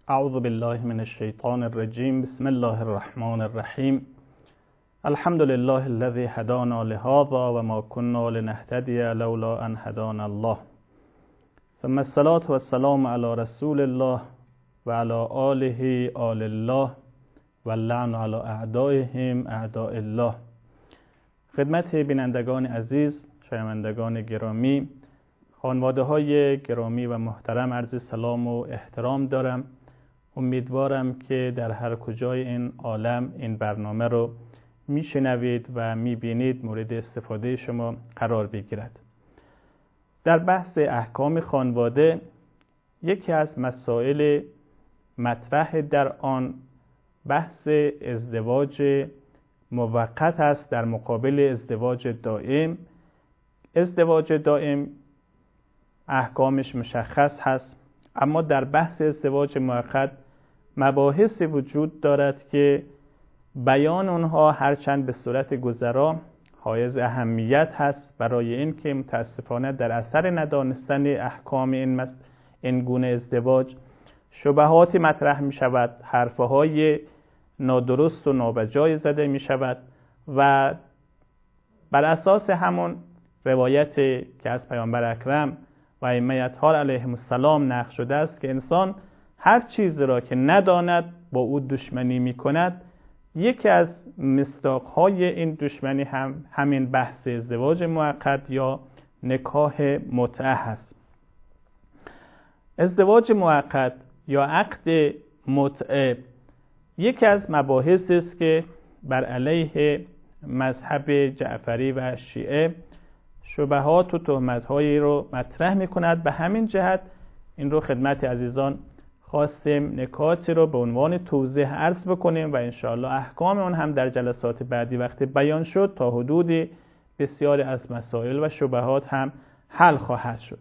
اعوذ بالله من الشیطان الرجیم. بسم الله الرحمن الرحیم. الحمد لله الذي هدانا لهذا وما كنا لنهتدي لولا ان هدانا الله. ثم الصلاة والسلام على رسول الله وعلى آله آل الله واللعن على اعدائهم اعداء الله. خدمت بینندگان عزیز، شنوندگان گرامی، خانواده های گرامی و محترم عرض سلام و احترام دارم. امیدوارم که در هر کجای این عالم این برنامه رو میشنوید و میبینید مورد استفاده شما قرار بگیرد. در بحث احکام خانواده یکی از مسائل مطرح در آن بحث ازدواج موقت است در مقابل ازدواج دائم. ازدواج دائم احکامش مشخص هست، اما در بحث ازدواج موقت مباحث وجود دارد که بیان اونها هرچند به صورت گذرا حائز اهمیت هست، برای این که متاسفانه در اثر ندانستن احکام این گونه ازدواج شبهاتی مطرح می شود، حرفهای نادرست و نابجای زده می شود و بر اساس همون روایتی که از پیامبر اکرم و ائمه اطهار علیهم السلام نقل شده است که انسان هر چیز را که نداند با او دشمنی می کند. یکی از مصداقهای این دشمنی همین بحث ازدواج موقت یا نکاح متعه هست. ازدواج موقت یا عقد متعه یکی از مباحثی است که بر علیه مذهب جعفری و شیعه شبهات و تهمت‌هایی رو مطرح می‌کند. به همین جهت این رو خدمت عزیزان خواستیم نکاتی رو به عنوان توضیح عرض بکنیم و انشاءالله احکام اون هم در جلسات بعدی وقتی بیان شد تا حدودی بسیاری از مسائل و شبهات هم حل خواهد شد.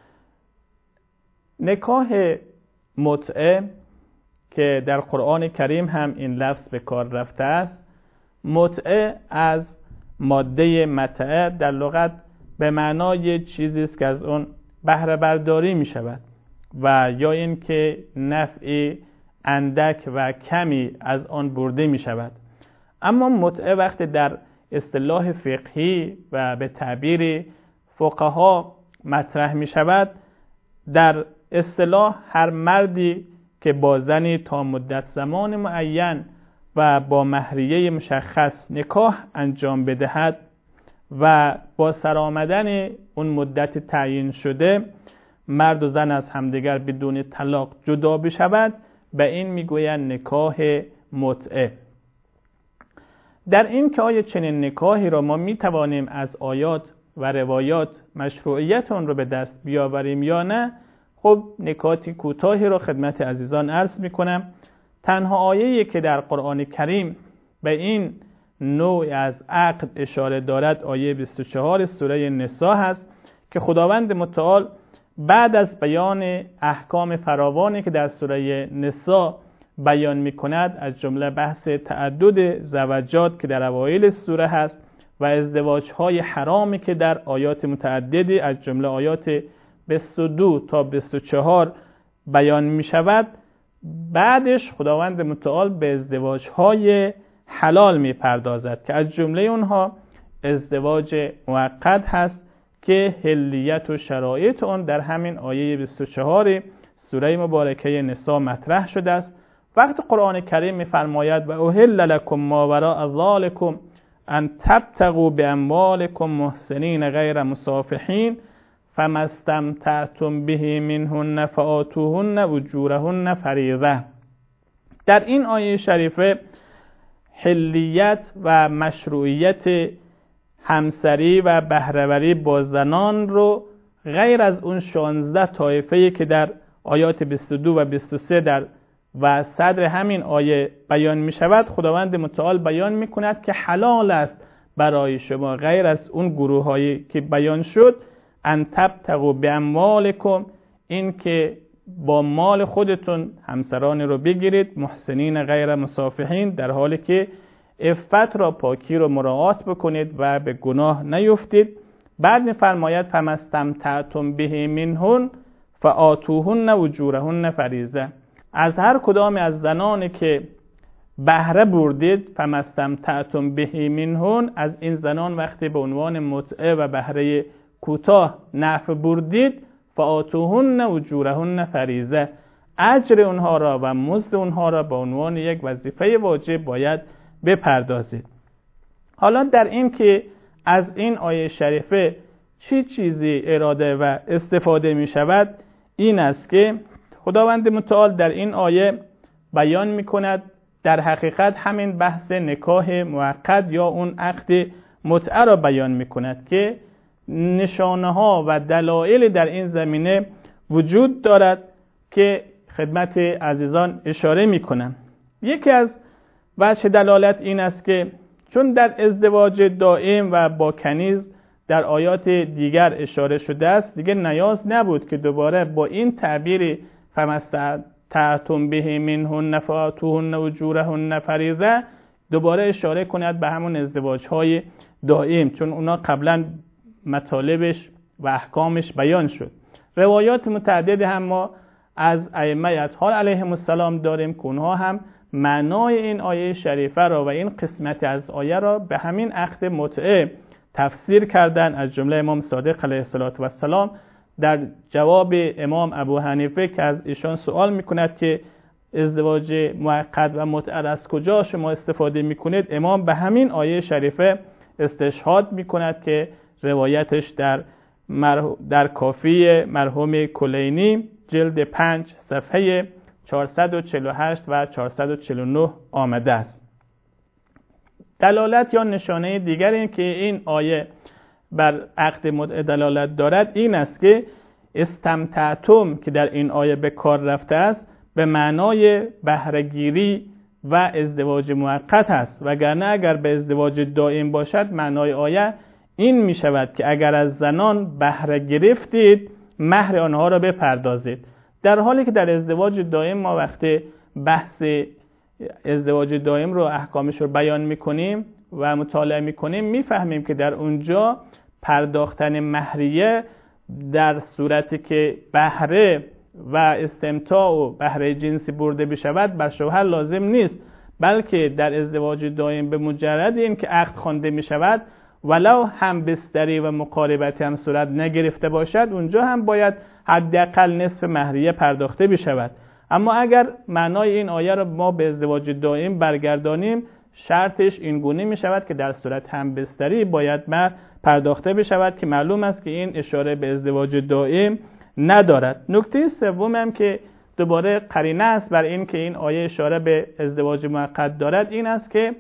نکاح متعه که در قرآن کریم هم این لفظ به کار رفته است، متعه از ماده متعه در لغت به معنای چیزی است که از اون بهره برداری می شود و یا این که نفع اندک و کمی از آن برده می شود. اما متعه وقتی در اصطلاح فقهی و به تعبیر فقها مطرح می شود، در اصطلاح هر مردی که با زنی تا مدت زمان معین و با مهریه مشخص نکاح انجام بدهد و با سرآمدن اون مدت تعیین شده مرد و زن از همدیگر بدون طلاق جدا بشود، به این میگویند نکاح متعه. در این که آیا چنین نکاحی را ما میتوانیم از آیات و روایات مشروعیت آن را به دست بیاوریم یا نه، خب نکاتی کوتاهی را خدمت عزیزان عرض میکنم. تنها آیه‌ای که در قرآن کریم به این نوع از عقد اشاره دارد آیه 24 سوره نساء هست که خداوند متعال بعد از بیان احکام فراوانی که در سوره نساء بیان می‌کند، از جمله بحث تعدد زوجات که در اوایل سوره هست و ازدواج‌های حرامی که در آیات متعددی از جمله آیات 22 تا 24 بیان می‌شود، بعدش خداوند متعال به ازدواج‌های حلال می‌پردازد که از جمله اونها ازدواج موقت هست که حلیت و شرایط آن در همین آیه 24 سوره مبارکه نساء مطرح شده است. وقتی قرآن کریم می‌فرماید و احل لکم ما وراء ذالکم ان تبتغوا باموالکم محسنین غیر مسافحین فما استمتعتم به منهن فآتوهن اجورهن فریضه. در این آیه شریفه حلیت و مشروعیت همسری و بهره‌وری با زنان رو غیر از اون 16 طایفه‌ای که در آیات 22 و 23 در و صدر همین آیه بیان می شود، خداوند متعال بیان می کند که حلال است برای شما غیر از اون گروه‌هایی که بیان شد ان تبتغوا باموالکم، این که با مال خودتون همسرانی رو بگیرید، محسنین غیر مسافحین، در حالی که عفت را، پاکی را مراعات بکنید و به گناه نیفتید. بعد می‌فرماید فما استمتعتم به منهن فآتوهن اجورهن فریضه. از هر کدام از زنانی که بهره بردید فمستمتعتم به منهن، از این زنان وقتی به عنوان متعه و بهره کوتاه نفع بردید، فآتوهن اجورهن فریضه، اجر اونها را و مزد اونها را به عنوان یک وظیفه واجب باید بپردازید. حالا در این که از این آیه شریفه چی چیزی اراده و استفاده می شود این است که خداوند متعال در این آیه بیان می کند در حقیقت همین بحث نکاح موقت یا اون عقد متعه را بیان می کند که نشانه ها و دلایل در این زمینه وجود دارد که خدمت عزیزان اشاره می کنم. یکی از وجه دلالت این است که چون در ازدواج دائم و با کنیز در آیات دیگر اشاره شده است، دیگه نیاز نبود که دوباره با این تعبیر فمستمتعتم به منهن فآتوهن اجورهن فریضه دوباره اشاره کند به همون ازدواج‌های دائم، چون اونا قبلا مطالبش و احکامش بیان شد. روایات متعدد هم ما از ائمه اطهار علیهم السلام داریم که اونها هم معنای این آیه شریفه را و این قسمت از آیه را به همین عقد متعه تفسیر کردن، از جمله امام صادق علیه السلام در جواب امام ابو حنیفه که از ایشان سوال میکند که ازدواج موقت و متعه از کجا شما استفاده میکنید، امام به همین آیه شریفه استشهاد میکند که روایتش در کافی مرحوم کلینی جلد 5 صفحه 448 و 449 آمده است. دلالت یا نشانه دیگر این که این آیه بر عقد متعه دلالت دارد این است که استمتعتم که در این آیه به کار رفته است به معنای بهره‌گیری و ازدواج موقت است، وگرنه اگر به ازدواج دائم باشد معنای آیه این می شود که اگر از زنان بهره گرفتید مهر آنها را بپردازید، در حالی که در ازدواج دائم ما وقتی بحث ازدواج دائم رو احکامش رو بیان میکنیم و مطالعه میکنیم میفهمیم که در اونجا پرداختن مهریه در صورتی که بهره و استمتاع و بهره جنسی برده بشود بر شوهر لازم نیست، بلکه در ازدواج دائم به مجرد این که عقد خوانده میشود ولو هم بستری و مقاربتی هم صورت نگرفته باشد اونجا هم باید حداقل نصف مهریه پرداخته بشود. اما اگر معنای این آیه را ما به ازدواج دائم برگردانیم شرطش این گونه می شود که در صورت هم بستری باید مهر پرداخته بشود که معلوم است که این اشاره به ازدواج دائم ندارد. نکته سوم هم که دوباره قرینه است بر این که این آیه اشاره به ازدواج موقت دارد این است که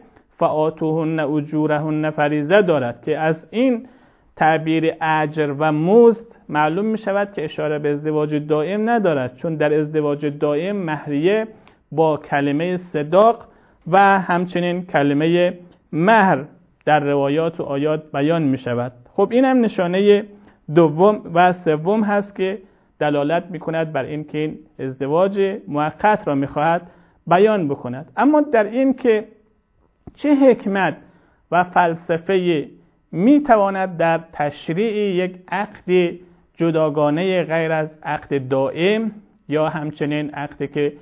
فآتوهن اجورهن فریضه دارد که از این تعبیر اجر و مزد معلوم می شود که اشاره به ازدواج دائم ندارد، چون در ازدواج دائم مهریه با کلمه صداق و همچنین کلمه مهر در روایات و آیات بیان می شود. خب این هم نشانه دوم و سوم هست که دلالت می کند بر این که این ازدواج موقت را می خواهد بیان بکند. اما در این که چه حکمت و فلسفه می تواند در تشریع یک عقد جداگانه غیر از عقد دائم یا همچنین عقدی که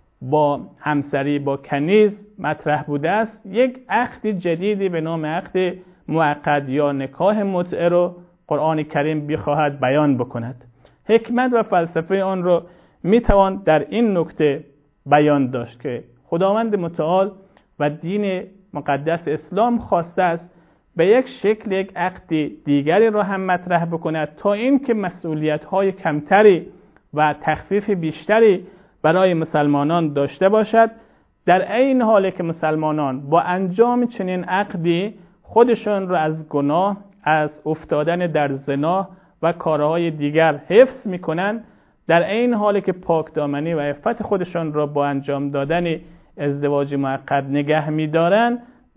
با همسری با کنیز مطرح بوده است یک عقد جدیدی به نام عقد موقت یا نکاح متعه رو قرآن کریم بخواهد بیان بکند؟ حکمت و فلسفه آن رو می توان در این نکته بیان داشت که خداوند متعال و دین مقدس اسلام خواسته است به یک شکل یک عقد دیگری را هم مطرح بکند تا اینکه مسئولیت‌های کمتری و تخفیف بیشتری برای مسلمانان داشته باشد، در عین حالی که مسلمانان با انجام چنین عقدی خودشان را از گناه، از افتادن در زنا و کارهای دیگر حفظ می‌کنند، در عین حالی که پاکدامنی و عفت خودشان را با انجام دادن ازدواج موقت نگه می‌دارند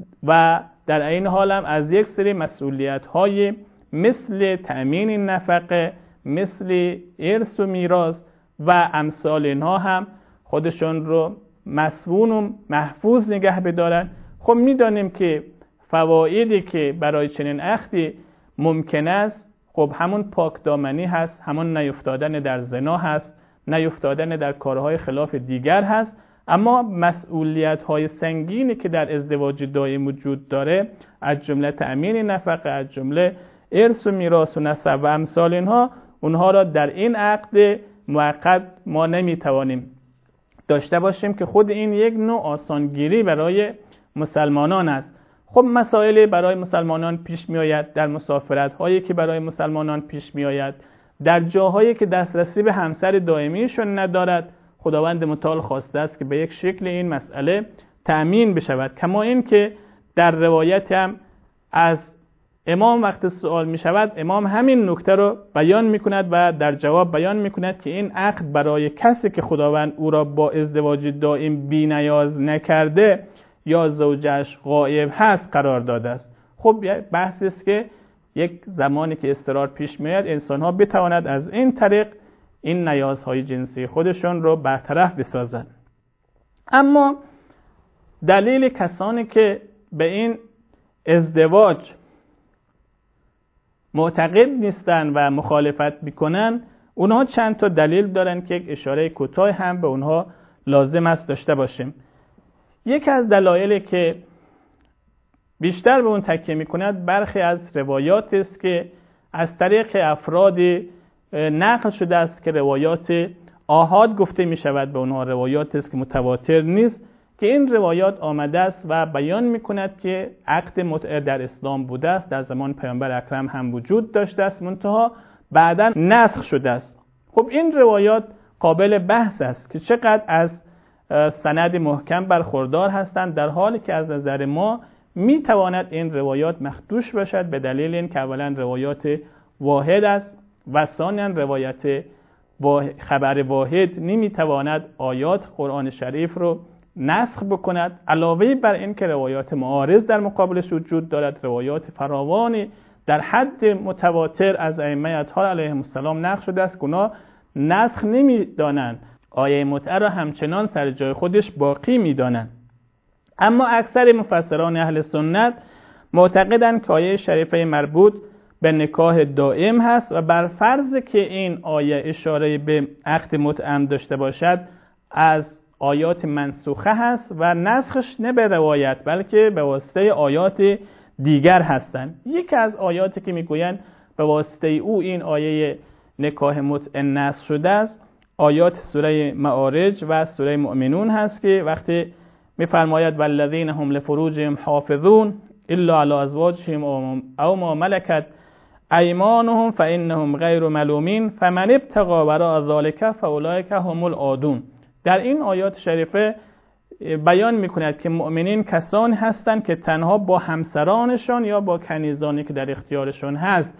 و در این حال هم از یک سری مسئولیت‌های مثل تأمین نفقه، مثل ارث و میراث و امثال اینها هم خودشون رو مسئول و محفوظ نگه بدارن. خب می‌دانیم که فوایدی که برای چنین عقدی ممکن است خب همون پاکدامنی هست، همون نیفتادن در زنا هست نیفتادن در کارهای خلاف دیگر هست. اما مسئولیت‌های سنگینی که در ازدواج دائم وجود داره، از جمله تأمین نفقه، از جمله ارث و میراث و نسب و امثال اینها، اونها را در این عقد موقت ما نمیتوانیم داشته باشیم که خود این یک نوع آسانگیری برای مسلمانان است. خب مسائلی برای مسلمانان پیش می آید، در مسافرت هایی که برای مسلمانان پیش می آید، در جاهایی که دسترسی به همسر دائمیشون ندارد، خداوند متعال خواسته است که به یک شکل این مسئله تأمین بشود. کما این که در روایت هم از امام وقت سوال می شود، امام همین نکته رو بیان می کند و در جواب بیان می کند که این عقد برای کسی که خداوند او را با ازدواج دائم بی نیاز نکرده یا زوجش غائب هست قرار داده است. خب بحثی است که یک زمانی که اضطرار پیش میاد انسان ها بتواند از این طریق این نیازهای جنسی خودشون رو برطرف بسازند. اما دلیل کسانی که به این ازدواج معتقد نیستن و مخالفت میکنن، اونها چند تا دلیل دارن که یک اشاره کوتاه هم به اونها لازم است داشته باشیم. یکی از دلایلی که بیشتر به اون تکیه میکند برخی از روایات است که از طریق افرادی نقل شده است که روایات آحاد گفته می شود به اونها، روایات است که متواتر نیست، که این روایات آمده است و بیان می کند که عقد متعه در اسلام بوده است، در زمان پیامبر اکرم هم وجود داشته است، منتها بعدا نسخ شده است. خب این روایات قابل بحث است که چقدر از سند محکم برخوردار هستند، در حالی که از نظر ما می تواند این روایات مخدوش باشد به دلیل این که اولا روایات واحد است و ثانیاً روایت خبر واحد نمیتواند آیات قرآن شریف رو نسخ بکند، علاوه بر این که روایات معارض در مقابلش وجود دارد، روایات فراوانی در حد متواتر از ائمه اطهار علیهم السلام نقل شده است که اونا نسخ نمیدانند، آیه متعه را همچنان سر جای خودش باقی میدانند. اما اکثر مفسران اهل سنت معتقدند که آیه شریفه مربوط به نکاح دائم هست و بر فرض که این آیه اشاره به عقد متعه داشته باشد از آیات منسوخه هست و نسخش نه به روایت بلکه به واسطه آیات دیگر هستند. یکی از آیاتی که میگویند به واسطه او این آیه نکاح متعه نسخ شده است آیات سوره معارج و سوره مؤمنون هست که وقتی میفرماید والذین هم لفروجهم حافظون الا علی ازواجهم او ما ملکت ایمانهم فانهم غیر ملومین فمن ابتغى وراء ذلك فاولئک هم العادون. در این آیات شریفه بیان میکند که مؤمنین کسانی هستند که تنها با همسرانشان یا با کنیزانی که در اختیارشون هست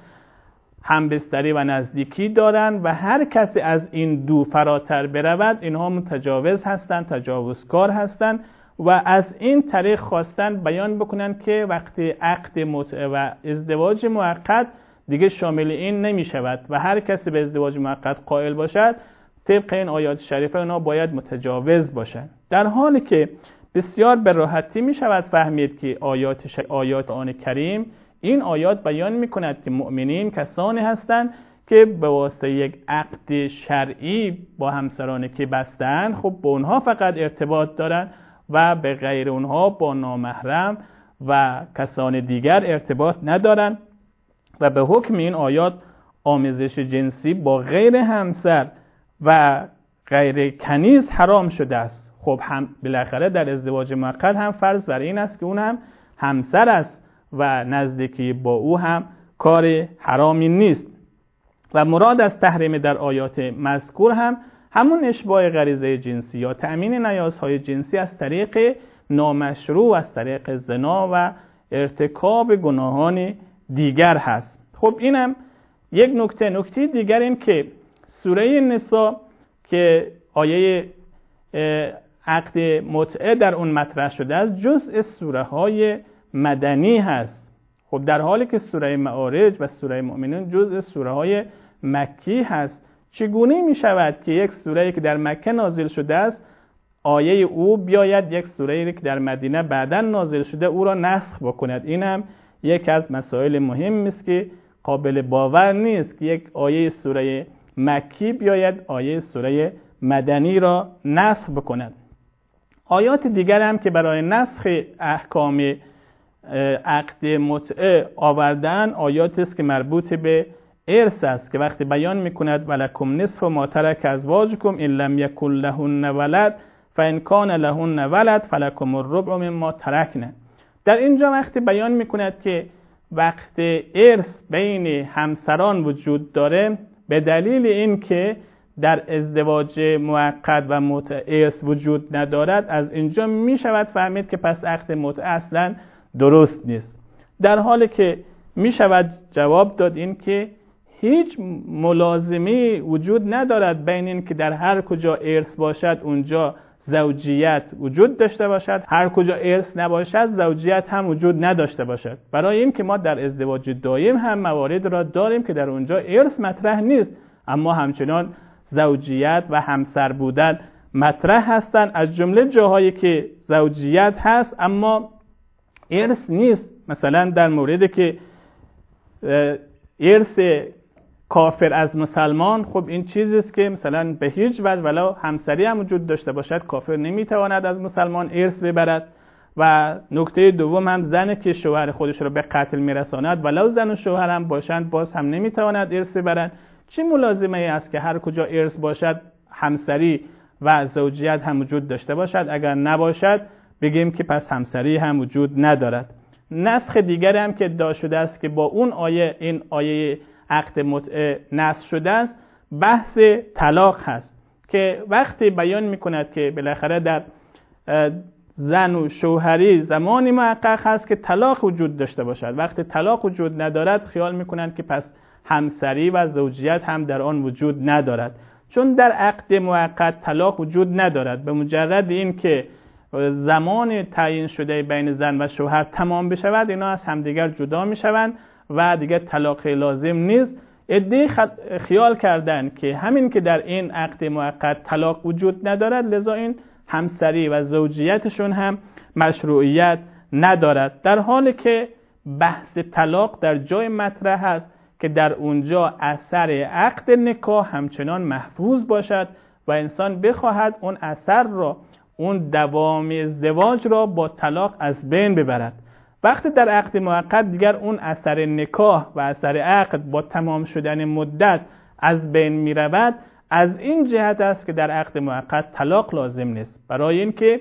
همبستری و نزدیکی دارند و هر کسی از این دو فراتر برود اینها متجاوز هستند، تجاوزکار هستند و از این طریق خواستن بیان بکنند که وقتی عقد متعه و ازدواج موقت دیگه شامل این نمی شود و هر کسی به ازدواج موقت قائل باشد طبق این آیات شریفه اونا باید متجاوز باشند، در حالی که بسیار به راحتی می شود فهمید که آیات آن کریم این آیات بیان می کند که مؤمنین کسانی هستند که به واسطه یک عقد شرعی با همسرانی که بستند خب با اونها فقط ارتباط دارند و به غیر اونها با نامحرم و کسان دیگر ارتباط ندارند و به حکم این آیات آمیزش جنسی با غیر همسر و غیر کنیز حرام شده است. خب هم بالاخره در ازدواج موقت هم فرض بر این است که اون هم همسر است و نزدیکی با او هم کار حرامی نیست و مراد از تحریم در آیات مذکور هم همون اشباع غریزه جنسی یا تأمین نیازهای جنسی از طریق نامشروع، از طریق زنا و ارتکاب گناهان دیگر هست. خب اینم یک نکته دیگر این که سوره نساء که آیه عقد متعه در اون مطرح شده است جزء سوره های مدنی هست. خب در حالی که سوره معارج و سوره مؤمنون جزء سوره های مکی هست، چگونه می شود که یک سوره‌ای که در مکه نازل شده است آیه او بیاید یک سوره‌ای که در مدینه بعداً نازل شده او را نسخ بکند؟ این هم یک از مسائل مهم است که قابل باور نیست که یک آیه سوره مکی بیاید آیه سوره مدنی را نسخ بکند. آیات دیگر هم که برای نسخ احکام عقد متعه آوردن آیات است که مربوط به ارث است که وقتی بیان میکند ولکم نصف ما ترک ازواجکم ان لم یکن لهن ولد فان کان لهن ولد فلکم الربع مما ترکن. در اینجا وقتی بیان میکند که وقتی ارث بین همسران وجود داره به دلیل اینکه در ازدواج موقت و متعه ارث وجود ندارد، از اینجا میشود فهمید که پس عقد متعه اصلا درست نیست. در حالی که میشود جواب داد این که هیچ ملازمی وجود ندارد بین این که در هر کجا ارث باشد اونجا زوجیت وجود داشته باشد، هر کجا ارث نباشد زوجیت هم وجود نداشته باشد. برای این که ما در ازدواج دائم هم موارد را داریم که در اونجا ارث مطرح نیست اما همچنان زوجیت و همسر بودن مطرح هستند. از جمله جاهایی که زوجیت هست اما ارث نیست، مثلا در موردی که ارث کافر از مسلمان، خب این چیزی است که مثلا به هیچ وجه ولو همسری هم وجود داشته باشد کافر نمیتواند از مسلمان ارث ببرد. و نکته دوم هم زنی که شوهر خودش را به قتل میرساند ولو زن و شوهر هم باشند باز هم نمیتواند ارث ببرند. چه ملازمه ای است که هر کجا ارث باشد همسری و زوجیت هم وجود داشته باشد؟ اگر نباشد بگیم که پس همسری هم وجود ندارد. نسخ دیگری هم که ادعا شده است که با اون آیه این آیه عقد متعه نسخ شده است بحث طلاق هست که وقتی بیان میکند که بالاخره در زن و شوهری زمانی محقق هست که طلاق وجود داشته باشد. وقتی طلاق وجود ندارد خیال میکنند که پس همسری و زوجیت هم در آن وجود ندارد، چون در عقد موقت طلاق وجود ندارد. به مجرد این که زمان تعیین شده بین زن و شوهر تمام بشود اینا از همدیگر جدا میشوند و دیگر طلاق لازم نیست. عده‌ای خیال کردن که همین که در این عقد موقت طلاق وجود ندارد لذا این همسری و زوجیتشون هم مشروعیت ندارد، در حالی که بحث طلاق در جای مطرح است که در اونجا اثر عقد نکاح همچنان محفوظ باشد و انسان بخواهد اون اثر را، اون دوام ازدواج را با طلاق از بین ببرد. وقتی در عقد موقت دیگر اون اثر نکاح و اثر عقد با تمام شدن مدت از بین می رود، از این جهت است که در عقد موقت طلاق لازم نیست، برای اینکه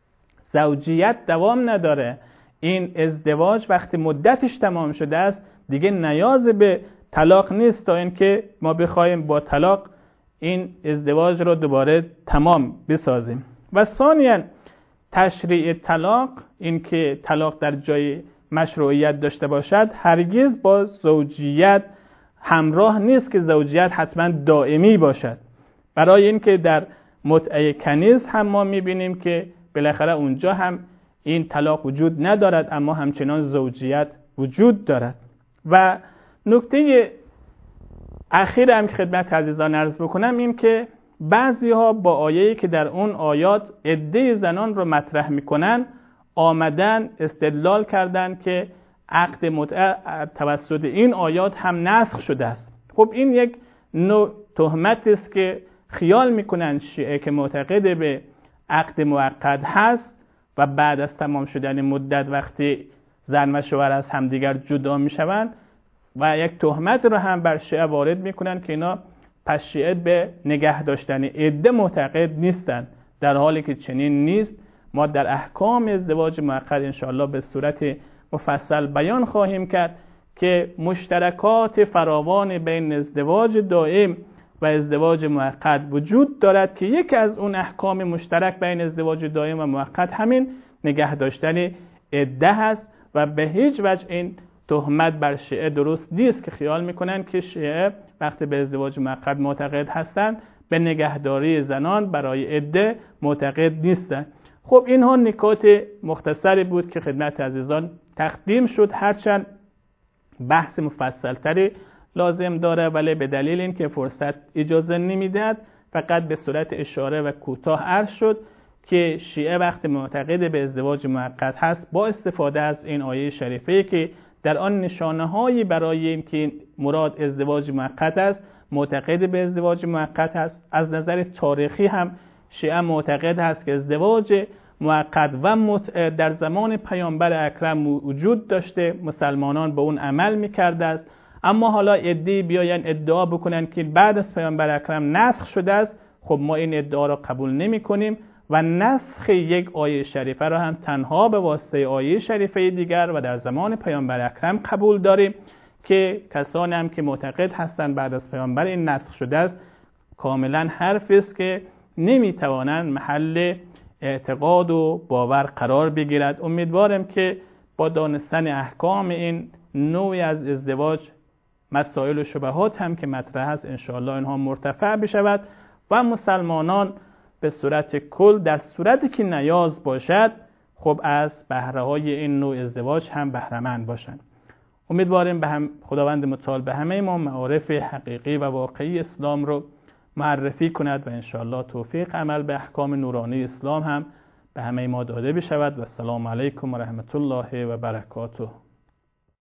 زوجیت دوام نداره. این ازدواج وقتی مدتش تمام شده است دیگه نیاز به طلاق نیست تا اینکه ما بخوایم با طلاق این ازدواج رو دوباره تمام بسازیم. و ثانیاً تشریع طلاق، این که طلاق در جای مشروعیت داشته باشد هرگز با زوجیت همراه نیست که زوجیت حتما دائمی باشد. برای اینکه در متعه کنیز هم ما میبینیم که بالاخره اونجا هم این طلاق وجود ندارد اما همچنان زوجیت وجود دارد. و نکته اخیر هم که خدمت عزیزان عرض بکنم این که بعضی ها با آیه‌ای که در اون آیات عده زنان رو مطرح میکنن آمدن استدلال کردن که عقد متعه توسط این آیات هم نسخ شده است. خب این یک نوع تهمت است که خیال میکنن شیعه که معتقد به عقد موقت هست و بعد از تمام شدن مدت وقتی زن و شوهر از همدیگر جدا میشوند و یک تهمت رو هم بر شیعه وارد میکنن که اینا پس شیعه به نگه داشتن عده معتقد نیستند، در حالی که چنین نیست. ما در احکام ازدواج موقت انشاءالله به صورت مفصل بیان خواهیم کرد که مشترکات فراوان بین ازدواج دائم و ازدواج موقت وجود دارد که یکی از اون احکام مشترک بین ازدواج دائم و موقت همین نگه داشتن عده هست و به هیچ وجه این تهمت بر شیعه درست نیست که خیال میکنن که شیعه وقتی به ازدواج موقت معتقد هستند به نگهداری زنان برای عده معتقد نیستند. خب اینها نکات مختصری بود که خدمت عزیزان تقدیم شد، هرچند بحث مفصلتری لازم داره ولی به دلیل اینکه فرصت اجازه نمیداد فقط به صورت اشاره و کوتاه عرض شد که شیعه وقتی معتقد به ازدواج موقت هست با استفاده از این آیه شریفه که در آن نشانه‌هایی برای اینکه مراد ازدواج موقت است معتقد به ازدواج موقت هست. از نظر تاریخی هم شیعه معتقد هست که ازدواج موقت و متعه در زمان پیامبر اکرم وجود داشته، مسلمانان به اون عمل میکرده است. اما حالا عده‌ای بیاین ادعا بکنن که بعد از پیامبر اکرم نسخ شده است، خب ما این ادعا را قبول نمی کنیم و نسخ یک آیه شریفه را هم تنها به واسطه آیه شریفه دیگر و در زمان پیامبر اکرم قبول داریم که کسانی هم که معتقد هستند بعد از پیامبر این نسخ شده است کاملا حرفی است که نمیتوانند محل اعتقاد و باور قرار بگیرد. امیدوارم که با دانستن احکام این نوعی از ازدواج مسائل و شبهات هم که مطرح است انشاءالله اینها مرتفع بشود و مسلمانان به صورت کل در صورتی که نیاز باشد خب از بهره‌های این نوع ازدواج هم بهره‌مند باشند. امیدواریم خداوند متعال به همه ما معارف حقیقی و واقعی اسلام رو معرفی کند و انشاءالله توفیق عمل به احکام نورانی اسلام هم به همه ما داده بشود. و السلام علیکم و رحمت الله و برکاته.